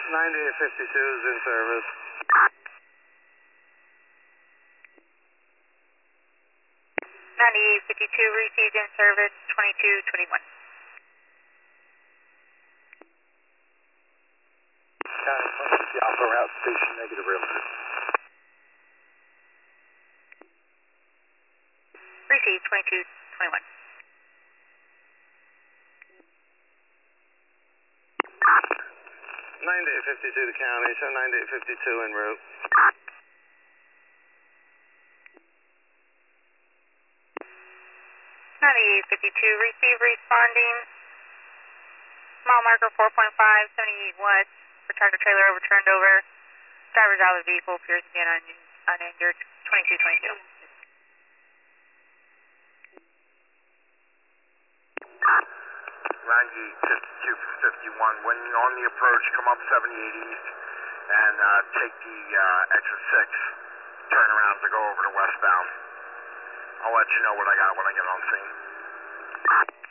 9852 is in service. 9852 received in service, 2221. County 150 Alpha route station, negative realtor. Received, 2221. 9852 to county, show 9852 en route. 9852 receive responding. Mile marker 4.5, 78 west. For tractor trailer overturned over. Driver's out of the vehicle, appears to be uninjured. 2222. 9852 from 51. When on the approach, come up 78 east and take the exit 6. Turn around to go over to westbound. I'll let you know what I got when I get on scene.